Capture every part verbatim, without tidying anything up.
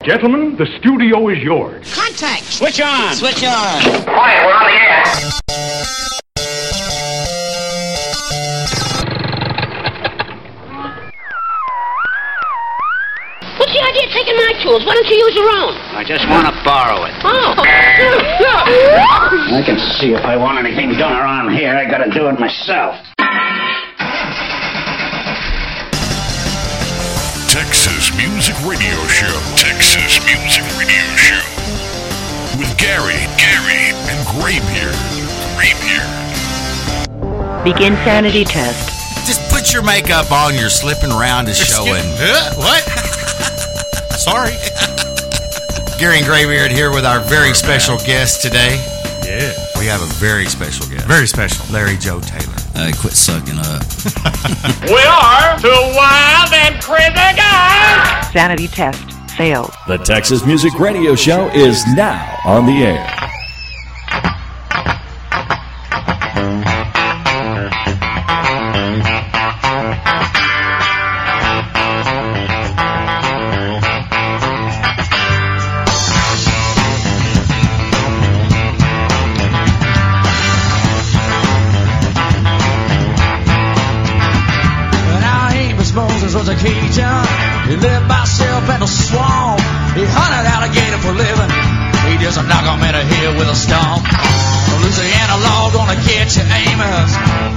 Gentlemen, the studio is yours. Contact! Switch on! Switch on! Quiet, we're on the air. What's the idea of taking my tools? Why don't you use your own? I just want to borrow it. Oh. I can see if I want anything done around here, I gotta do it myself. Texas Music Radio Show. Texas Music Radio Show. With Gary, Gary, and Graybeard. Graybeard. Begin sanity test. Just put your makeup on, you're slipping around to show and... Uh, what? Sorry. Gary and Graybeard here with our very special guest today. Yeah. We have a very special guest. Very special. Larry Joe Taylor. Hey, quit sucking up. We are two wild and crazy guys. Sanity test failed. The Texas Music Radio Show is now on the air. He lived by himself in a swamp. He hunted alligator for living. He just knock him in the head with a stomp. Louisiana law gonna get you, Amos.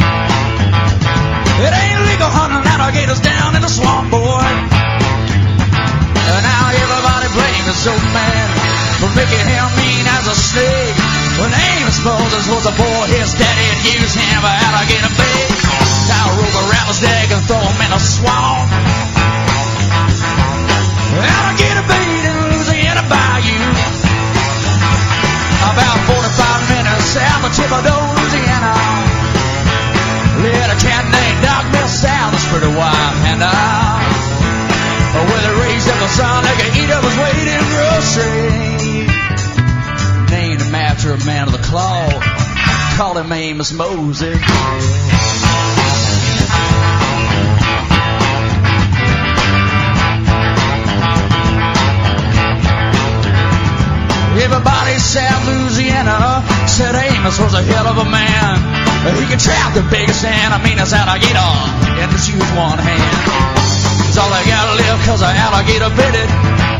It ain't legal hunting alligators down in the swamp, boy. And now everybody blames this old man for making him mean as a snake. When Amos Moses was a boy, his daddy had used him for alligator bait. Tie a rope around his neck and throw him in a swamp. Alligator bait in Louisiana Bayou. About forty-five minutes south of Thibodaux, Louisiana. Lived a cat named Doc Milsal, that's pretty wild, and uh, where they raised up a son, they could eat up his weight in groceries. Named him after a man of the claw, called him Amos Moses. Everybody in South Louisiana said Amos was a hell of a man. He could trap the biggest and I mean, alligator and just use one hand. It's all I gotta live cause an alligator bit it.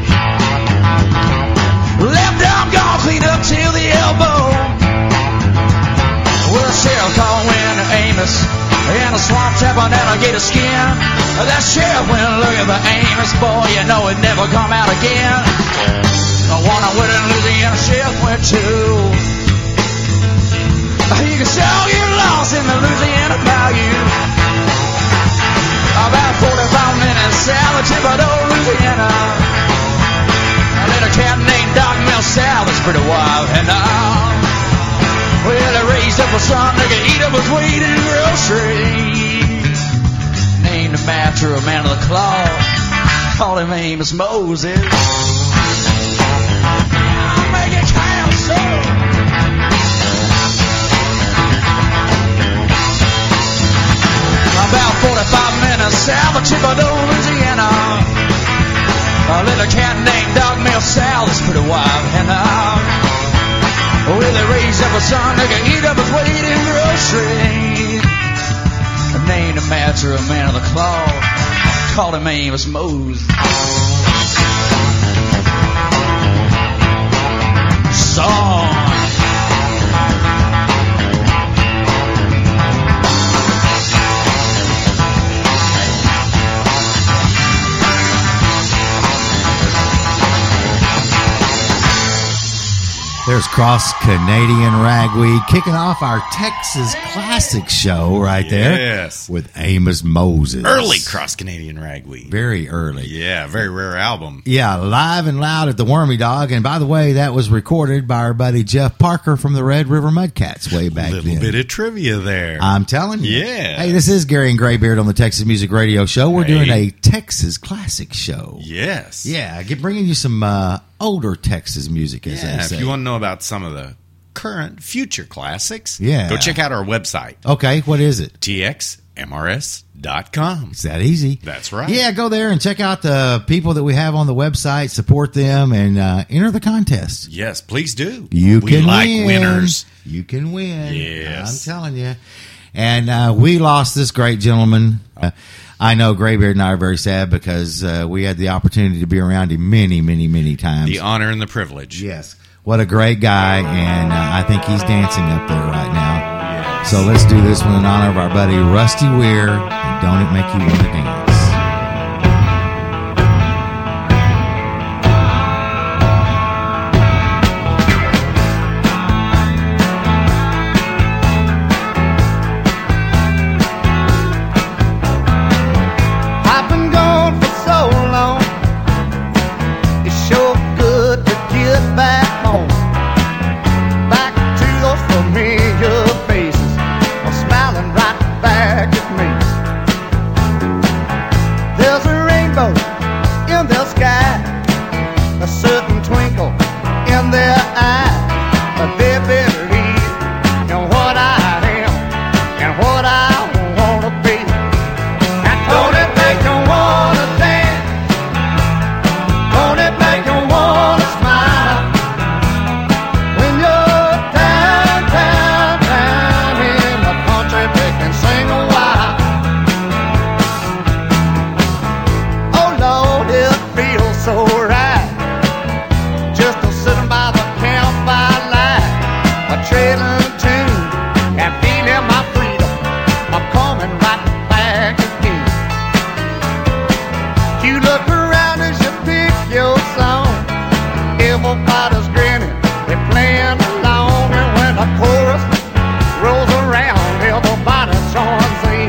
Left arm gone clean up till the elbow. Well, the sheriff called when Amos and a swamp trap on alligator skin. That sheriff went and looked at the Amos boy, you know it never come out again. I wonder where the Louisiana sheriff went to. You can show your loss in the Louisiana Bayou. About forty-five minutes south of Thibodaux, Louisiana. A little cat named Doc Milsal was pretty wild. And uh, well, they raised up a son that could eat up his weight in groceries. Named him after a man of the claw. Called him Amos Moses. About forty-five minutes south of Thibodaux, Louisiana. A little cat named Doc Milsal is pretty wild. And uh, well, they raised up a son that could eat up his weight in groceries. Named him after a man of the claw. Called him Amos Moses. Song. There's Cross Canadian Ragweed kicking off our Texas Classic show right there. Yes. With Amos Moses. Early Cross Canadian Ragweed. Very early. Yeah, very rare album. Yeah, live and loud at the Wormy Dog. And by the way, that was recorded by our buddy Jeff Parker from the Red River Mudcats way back then. A little bit of trivia there. I'm telling you. Yeah. Hey, this is Gary and Graybeard on the Texas Music Radio Show. We're Hey. doing a Texas Classic show. Yes. Yeah, get- bringing you some uh, older Texas music, as Yeah, they say. if you want to know about some of the current, future classics, Yeah. go check out our website. Okay, what is it? T X M R S dot com. It's that easy. That's right. Yeah, go there and check out the people that we have on the website, support them, and uh, enter the contest. Yes, please do. You we can like win. winners. You can win. Yes. I'm telling you. And uh, we lost this great gentleman. Uh, I know Graybeard and I are very sad because uh, we had the opportunity to be around him many, many, many times. The honor and the privilege. Yes. What a great guy, and uh, I think he's dancing up there right now. So let's do this one in honor of our buddy Rusty Weir, and Don't It Make You Want to Dance. I've been gone for so long. It's sure good to get back home, back to those familiar faces, are smiling right back at me. There's a rainbow in the sky, a certain twinkle in their eye, but they believe in what I am and what I wanna be. Now don't it make you wanna dance? Don't it make you wanna smile? When you're down, down, down in the country, they can sing a while. Oh Lord, it feels so right, just a sitting by the campfire light, a trading tune and feeling my freedom. I'm coming right back again. You look around as you pick your song, everybody's grinning, they're playing along, and when the chorus rolls around, everybody joins in.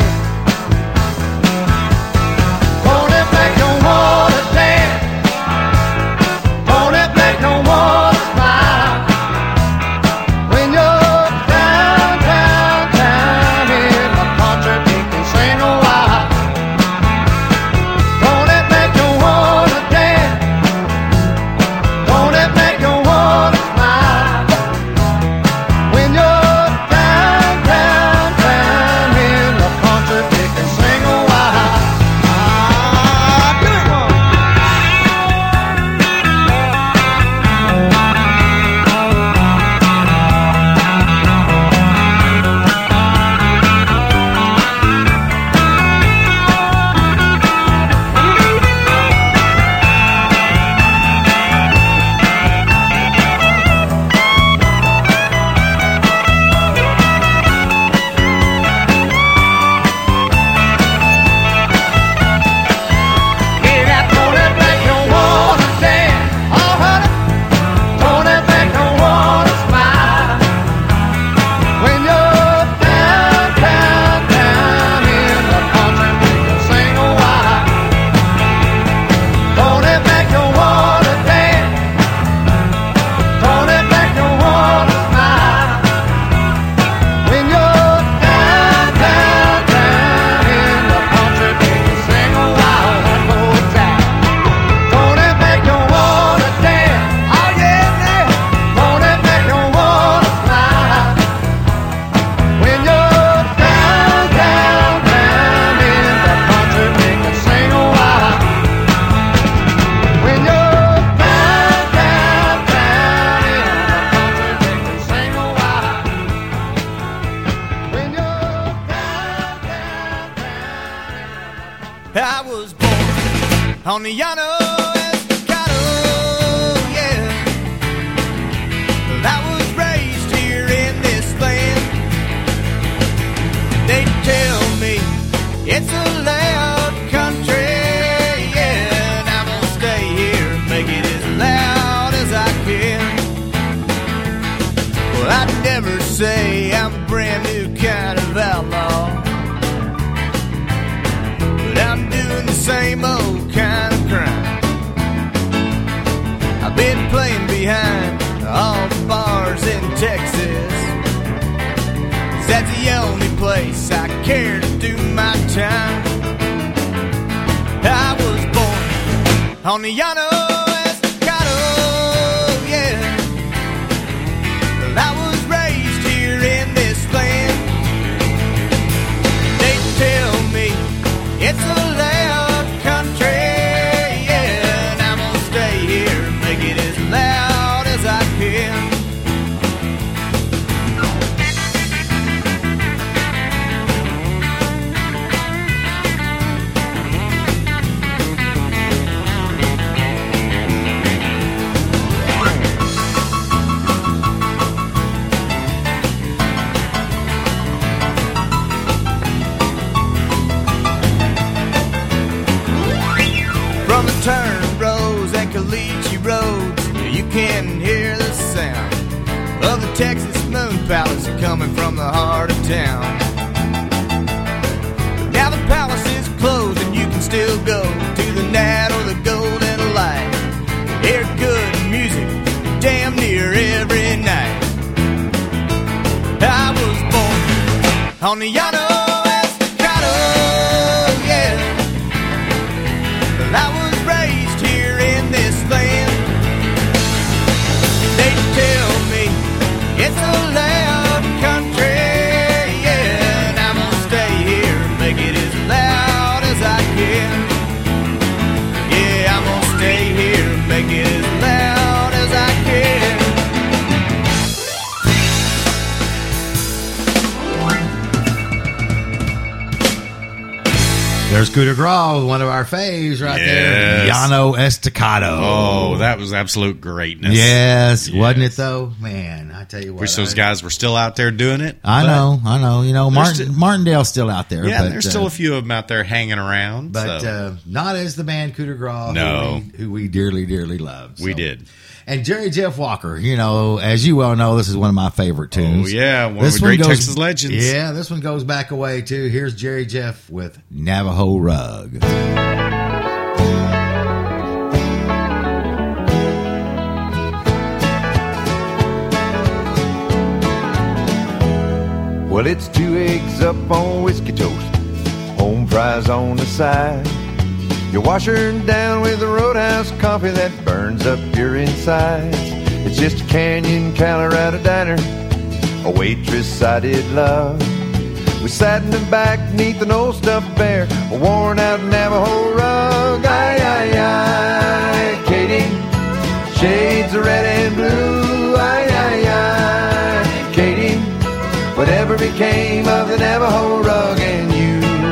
Don't it make you wanna dance? Don't it make you wanna smile? When you're down, down, down in the country, they can sing a while. Don't it make you wanna dance? Don't it make you wanna smile? When you're down, down, down in the country, they can sing a while. Ah, do it one. Yeah, that don't it make you wanna dance? Oh, honey, don't it make you wanna smile? When you're down, down, down in the country, we can sing a while. Don't it make you wanna dance? Don't it make you wanna smile? When you're down, down, down in the country, we can sing a while. One more time. Don't it make you wanna dance? Oh yeah, yeah. Don't it make you wanna smile? When you're down, down, down in the country, we can sing a while. When you're down, down, down in the country, we can sing a while. When you're down, down, down. I was born on the Llano Estacado, yeah. But I was raised here in this land. They tell me it's a loud country, yeah. And I'm gonna stay here, make it as loud as I can. Well, I'd never say I'm a brand new kind of outlaw, but I'm doing the same old kind of crime. I've been playing behind all the bars in Texas, 'cause that's the only place I care to do my time. I was born on the Llano Estacado, yeah. Well, I was raised here in this land. They tell roads, you can hear the sound of the Texas Moon Palace coming from the heart of town. But now the palace is closed and you can still go to the Nat or the Golden Light. Hear good music damn near every night. I was born on the Llano Estacado, yeah. But I was raised here in this land. They tell me it's a loud country, yeah, and I'm gonna stay here and make it as loud as I can. Yeah, I'm gonna stay here and make it as loud as I can. There's Coup de Grace, one of our faves right Yes. there. Llano Estacado. Oh, that was absolute greatness. Yes, Yes. wasn't it though? Man, I tell you what. Wish those I, guys were still out there doing it. I but- know, I know. You know, Martin, still- Martindale's still out there. Yeah, but, there's uh, still a few of them out there hanging around. But so. uh, not as the band Coup de Grace, No. who, we, who we dearly, dearly loved. we So. did. And Jerry Jeff Walker, you know, as you well know, this is one of my favorite tunes. Oh, yeah, one This of the great goes- Texas legends. Yeah, this one goes back away, too. Here's Jerry Jeff with Navajo Rug. Well, it's two eggs up on whiskey toast, home fries on the side. You're washing down with a Roadhouse coffee that burns up your insides. It's just a Canyon, Colorado diner, a waitress I did love. We sat in the back neath an old stuffed bear, a worn out Navajo rug. Aye, aye, aye, Katie, shades of red and blue. Aye, aye, aye, Katie, whatever became of the Navajo rug and you?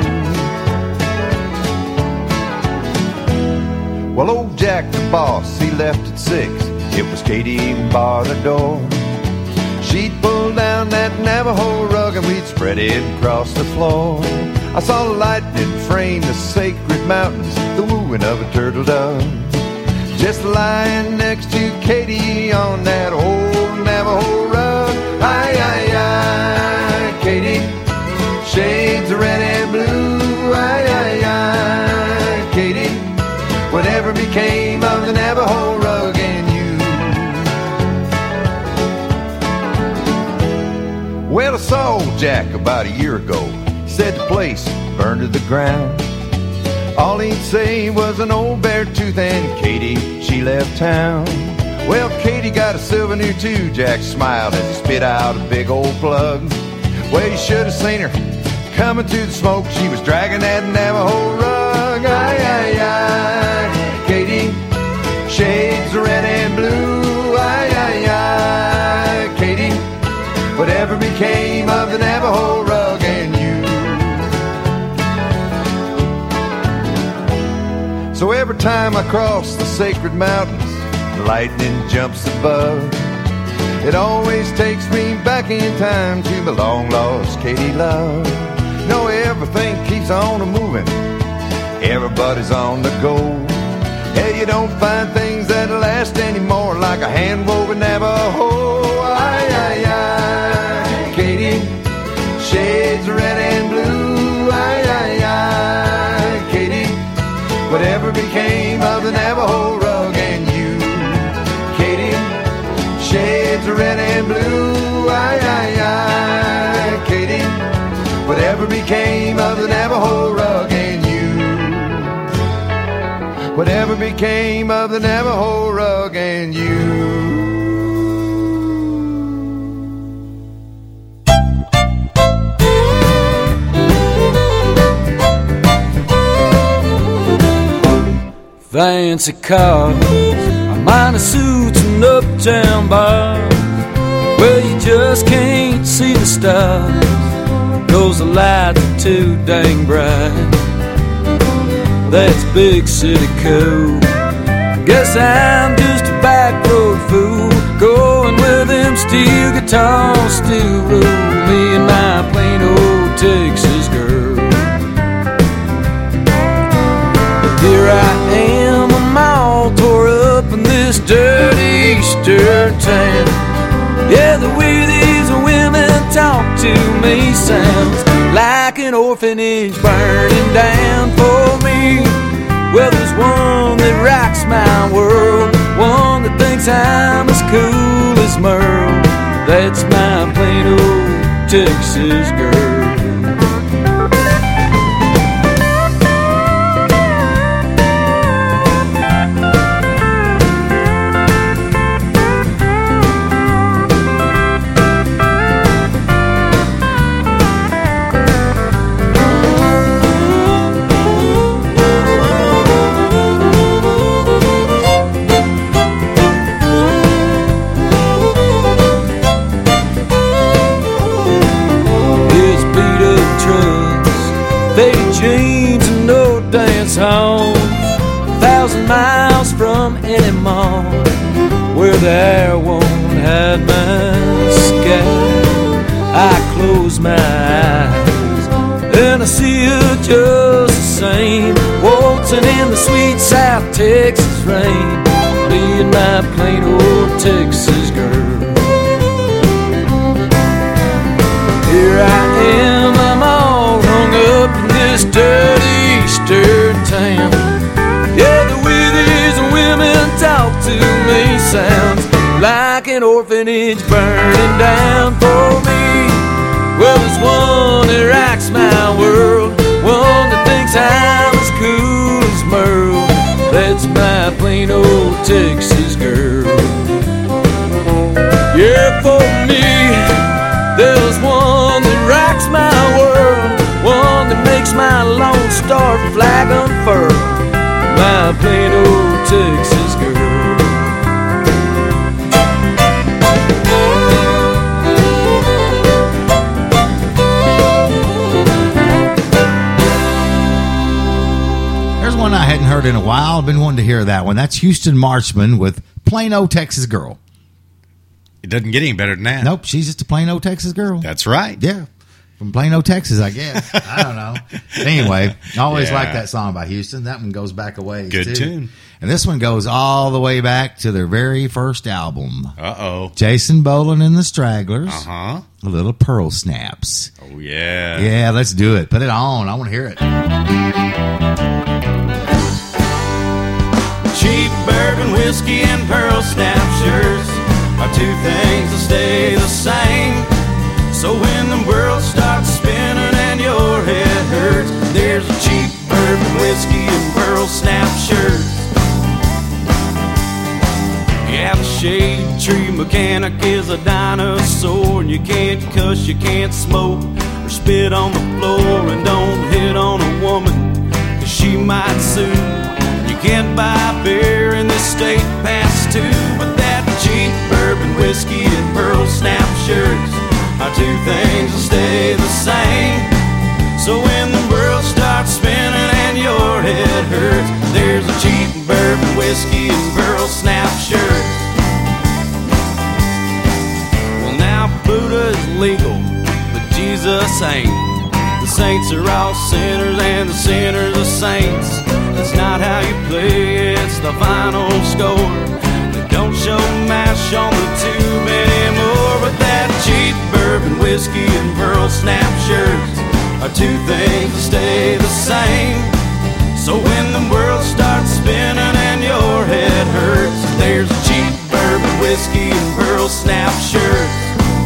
Well, old Jack the boss, he left at six. It was Katie who barred the door. She'd pull down that Navajo rug and we'd spread it across the floor. I saw the lightning frame the sacred mountains, the wooing of a turtle dove. Just lying next to Katie on that old Navajo rug. Aye, aye, aye, Katie, shades of red and blue. Aye, aye, aye, Katie, whatever became of the Navajo rug and you? Well, I saw old Jack about a year ago. He said the place burned to the ground. All he'd say was an old bear tooth and Katie, she left town. Well, Katie got a souvenir too, Jack smiled as he spit out a big old plug. Well, you should have seen her coming through the smoke. She was dragging that Navajo rug. Aye, aye, aye, Katie, shades of red and blue. Aye, aye, aye, Katie, whatever became of the Navajo rug and you? So every time I cross the sacred mountains, the lightning jumps above. It always takes me back in time to the long-lost Katie love. No, everything keeps on moving, everybody's on the go. Hey, you don't find things that last anymore like a hand-woven Navajo. Aye, aye, aye, Katie, shades of red and blue. Aye, aye, aye, Katie, whatever became of the Navajo rug and you? Katie, shades of red and blue. Aye, aye, aye, Katie, whatever became of the Navajo rug and you? Whatever became of the Navajo rug and you? Fancy cars, a minor suits and uptown bars, where you just can't see the stars, 'cause the lights are too dang bright. That's big city code. Guess I'm just a back road fool, going where them steel guitars still roll. Me and my plain old Texas girl. Here I am, I'm all tore up in this dirty Eastern town. Yeah, the way these women talk to me sounds like an orphanage burning down for me. Well, there's one that rocks my world, one that thinks I'm as cool as Merle. That's my plain old Texas girl. Jeans and no dance halls, a thousand miles from any mall where the air won't hide my sky. I close my eyes and I see you just the same, waltzing in the sweet South Texas rain, being my plain old Texas girl. Here I am, I'm all hung up in this dirty Eastern town. Yeah, the way these women talk to me sounds like an orphanage burning down for me. Well, there's one that rocks my world, one that thinks I'm as cool as Merle. That's my plain old Texas girl. Yeah, for me, there's one that rocks my world, one that makes my Lone Star flag unfurl. My plain old Texas girl. There's one I hadn't heard in a while. I've been wanting to hear that one. That's Houston Marchman with Plain Old Texas Girl. It doesn't get any better than that. Nope, she's just a plain old Texas girl. That's right. Yeah. From Plano, Texas, I guess. I don't know. Anyway, I always Yeah. like that song by Houston. That one goes back a ways, Good too. tune. And this one goes all the way back to their very first album. Uh-oh. Jason Boland and the Stragglers. Uh-huh. A little Pearl Snaps. Oh, yeah. Yeah, let's do it. Put it on. I want to hear it. Cheap bourbon whiskey and Pearl Snap shirts are two things that stay the same. So when the world starts spinning and your head hurts, there's a cheap bourbon whiskey and Pearl Snap shirt. Yeah, the shade tree mechanic is a dinosaur, and you can't cuss, you can't smoke, or spit on the floor, and don't hit on a woman, cause she might sue. You can't buy beer in this state past two, but that cheap bourbon whiskey and Pearl Snap shirts are two things that stay the same. So when the world starts spinning and your head hurts, there's a cheap bourbon whiskey and Pearl Snap shirt. Well, now Buddha is legal, but Jesus ain't. The saints are all sinners and the sinners are saints. That's not how you play, it's the final score. They don't show MASH on the tube anymore, but that cheap bourbon whiskey and Pearl Snap shirts are two things that stay the same. So when the world starts spinning and your head hurts, there's a cheap bourbon whiskey and Pearl Snap shirts.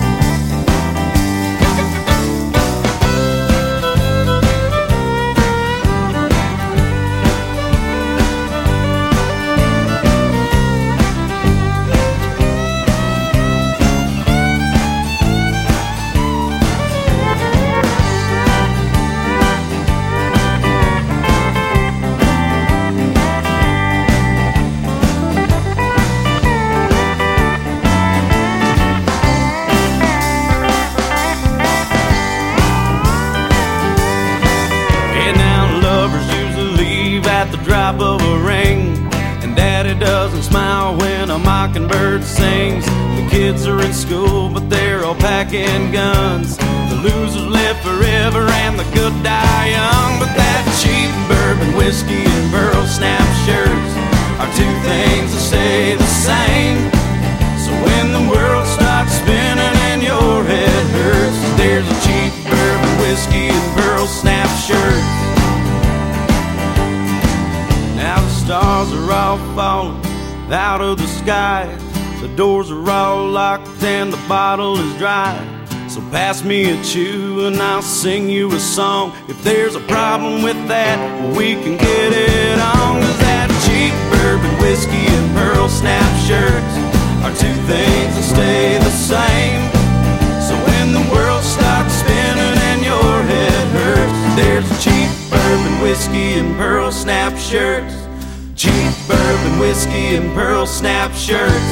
Drop of a ring, and daddy doesn't smile when a mockingbird sings. The kids are in school, but they're all packing guns. The losers live forever and the good die young. But that cheap bourbon whiskey and Pearl Snap shirts are two things that stay the same. So when the world starts spinning and your head hurts, there's a cheap bourbon whiskey and pearl snap shirt. Now the stars are all falling out of the sky, the doors are all locked and the bottle is dry. So pass me a chew and I'll sing you a song. If there's a problem with that, we can get it on. Cause that cheap bourbon whiskey and pearl snap shirts are two things that stay the same. So when the world starts spinning and your head hurts, there's a cheap bourbon whiskey and pearl snap shirts. Cheap bourbon whiskey and pearl snap shirts.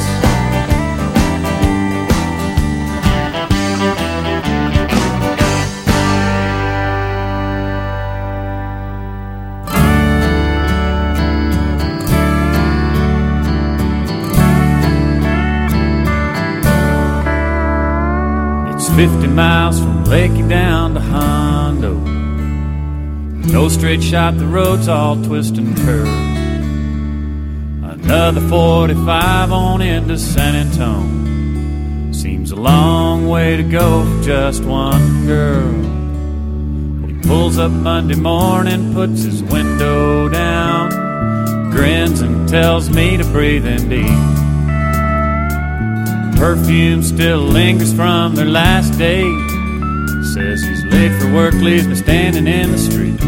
It's fifty miles from Lakey down to Hondo. No straight shot, the road's all twist and curve. Another forty-five on into San Antone. Seems a long way to go for just one girl. He pulls up Monday morning, puts his window down, grins and tells me to breathe in deep. Perfume still lingers from their last date. Says he's late for work, leaves me standing in the street.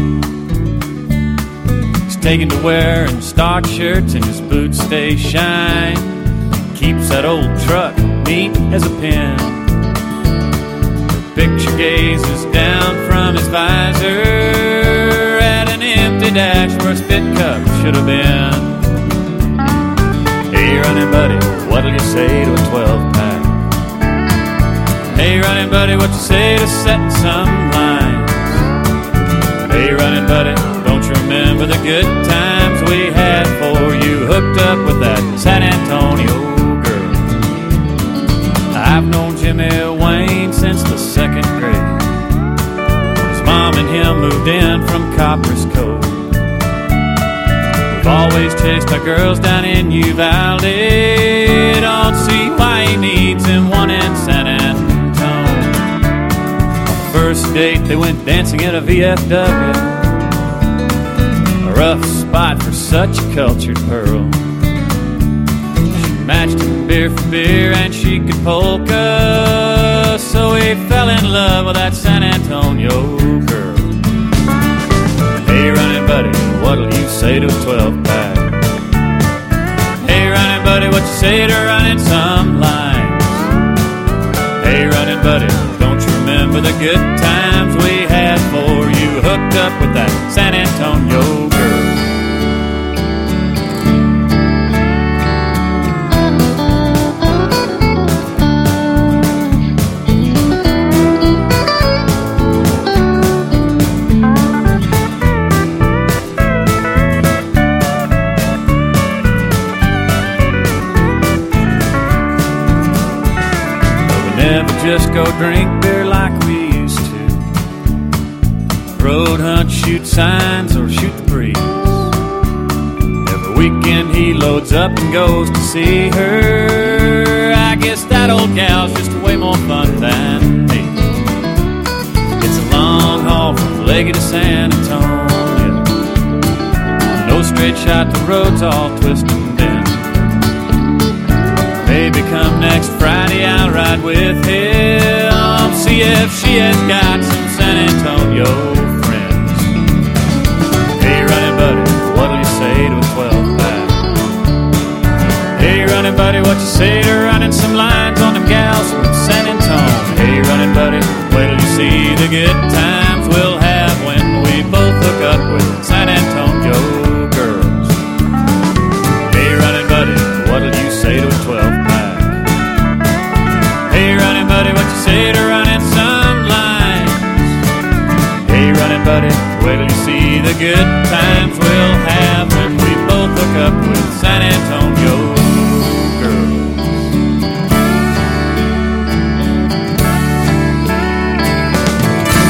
Taken to wearing stock shirts and his boots stay shine. Keeps that old truck neat as a pin. Her picture gazes down from his visor at an empty dash where a spit cup should have been. Hey running buddy, what'll you say to a twelve pack? Hey running buddy, what you say to setting some lines? Hey running buddy, don't you remember the good times we had before you hooked up with that San Antonio girl? I've known Jimmy Wayne since the second grade. His mom and him moved in from Copper's Cove. We've always chased our girls down in Uvalde. Don't see why he needs him one in San Antone. On the first date they went dancing at a V F W. Rough spot for such a cultured pearl. She matched him beer for beer and she could polka. So he fell in love with that San Antonio girl. Hey running buddy, what'll you say to a twelve pack? Hey running buddy, what you say to running some lines? Hey running buddy, don't you remember the good times we had before you hooked up with that San Antonio girl? Just go drink beer like we used to. Road hunt, shoot signs, or shoot the breeze. Every weekend he loads up and goes to see her. I guess that old gal's just way more fun than me. It's a long haul from Lakey to San Antonio. No straight shot, the road's all twist and bend. Baby, come next Friday, I'll ride with him. See if she has got some San Antonio friends. Hey, running buddy, what'll you say to a twelve pack? Hey, running buddy, what you say to running some lines on them gals from San Antone? Hey, running buddy, wait till you see the good times we'll have when we both hook up with San Antonio girls. Hey, running buddy, what'll you say to a twelve pack? Hey, running buddy, what you say to running some lines? Hey, running buddy, wait till you see the good times we'll have when we both hook up with San Antonio girls.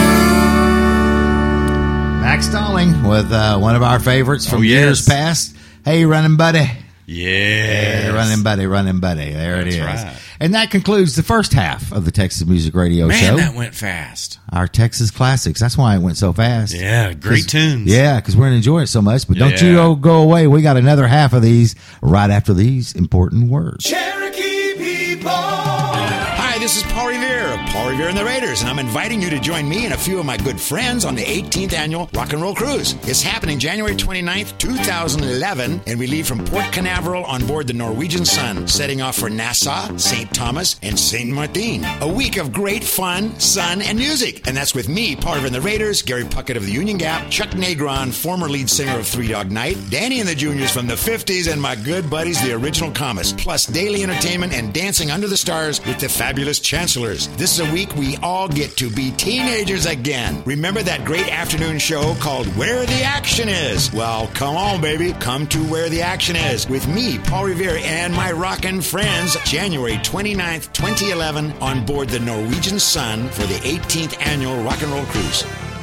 Max Stalling with uh, one of our favorites from Oh, yes. years past. Hey, running buddy. Yeah. Hey, running buddy, running buddy. There That's it is. right. And that concludes the first half of the Texas Music Radio Man, Show. that went fast. Our Texas classics. That's why it went so fast. Yeah, great tunes. Yeah, because we're going to enjoy it so much. But don't Yeah. you go, go away. We got another half of these right after these important words. Cherokee people. Hi, this is Paul Revere of Paul Revere and the Raiders, and I'm inviting you to join me and a few of my good friends on the eighteenth Annual Rock and Roll Cruise. It's happening January twenty-ninth, twenty eleven, and we leave from Port Canaveral on board the Norwegian Sun, setting off for Nassau, Saint Thomas, and Saint Martin. A week of great fun, sun, and music. And that's with me, Paul Revere and the Raiders, Gary Puckett of the Union Gap, Chuck Negron, former lead singer of Three Dog Night, Danny and the Juniors from the fifties, and my good buddies, the Original Comets, plus daily entertainment and dancing under the stars with the fabulous Chancellors. This is a week we all get to be teenagers again. Remember that great afternoon show called Where the Action Is? Well, come on, baby. Come to Where the Action Is with me, Paul Revere, and my rockin' friends, January twenty-ninth, twenty eleven, on board the Norwegian Sun for the eighteenth Annual Rock and Roll Cruise.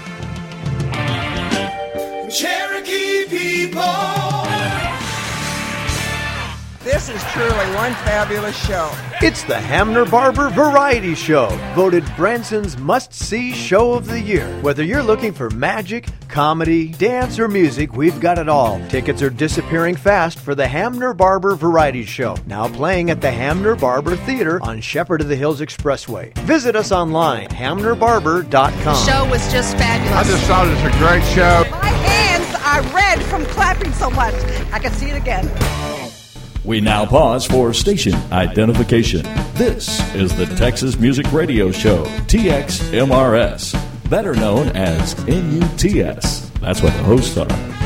Cherokee people. This is truly one fabulous show. It's the Hamner Barber Variety Show, voted Branson's must-see show of the year. Whether you're looking for magic, comedy, dance, or music, we've got it all. Tickets are disappearing fast for the Hamner Barber Variety Show, now playing at the Hamner Barber Theater on Shepherd of the Hills Expressway. Visit us online, hamner barber dot com. The show was just fabulous. I just thought it was a great show. My hands are red from clapping so much. I can see it again. We now pause for station identification. This is the Texas Music Radio Show, T X M R S, better known as N U T S. That's what the hosts are.